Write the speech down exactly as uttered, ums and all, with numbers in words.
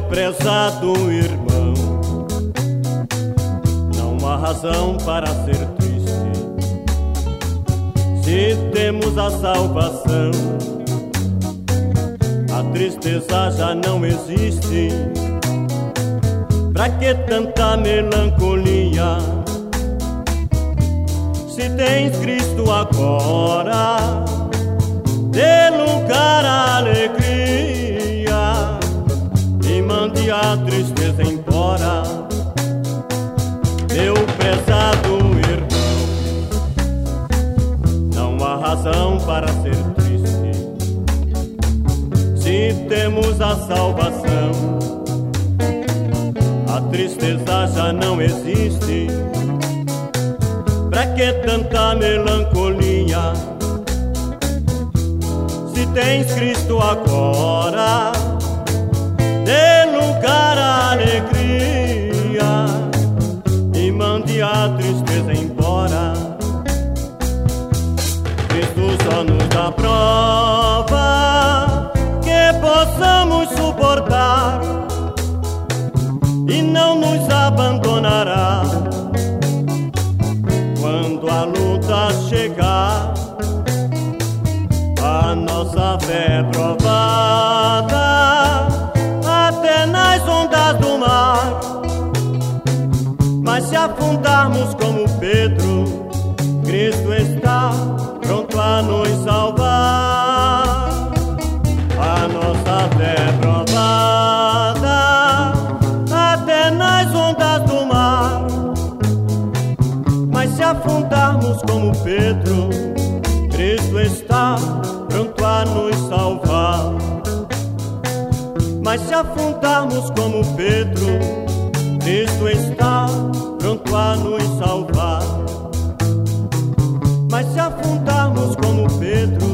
prezado irmão, não há razão para ser triste se temos a salvação. A tristeza já não existe, pra que tanta melancolia? Se tens Cristo agora, dê lugar à alegria e mande a tristeza embora. Meu prezado irmão, não há razão para ser triste se temos a salvação. A tristeza já não existe, pra que tanta melancolia? Se tens Cristo agora, dê lugar à alegria e mande a tristeza embora. Cristo só nos dá prova que possamos suportar e não nos abandonará quando a luta chegar. A nossa fé é provada até nas ondas do mar, mas se afundarmos como Pedro, Cristo está pronto a nos salvar. A nossa fé é provada até nas ondas do mar, mas se afundarmos como Pedro, Cristo está pronto a nos salvar. Mas se afundarmos como Pedro, Cristo está pronto a nos salvar. Mas se afundarmos como Pedro,